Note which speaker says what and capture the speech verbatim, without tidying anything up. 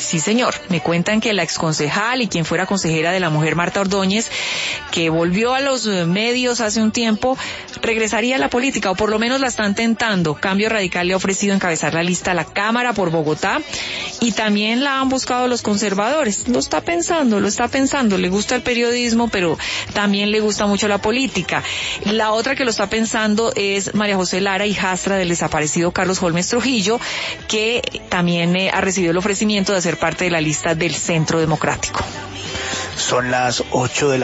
Speaker 1: Sí, señor. Me cuentan que la exconcejal y quien fuera consejera de la mujer, Marta Ordóñez, que volvió a los medios hace un tiempo, regresaría a la política, o por lo menos la están tentando. Cambio Radical le ha ofrecido encabezar la lista a la Cámara por Bogotá, y también la han buscado los conservadores. Lo está pensando, lo está pensando. Le gusta el periodismo, pero también le gusta mucho la política. La otra que lo está pensando es María José Lara, hijastra del desaparecido Carlos Holmes Trujillo, que también eh, ha recibido el ofrecimiento de hacer parte de la lista del Centro Democrático.
Speaker 2: Son las ocho de la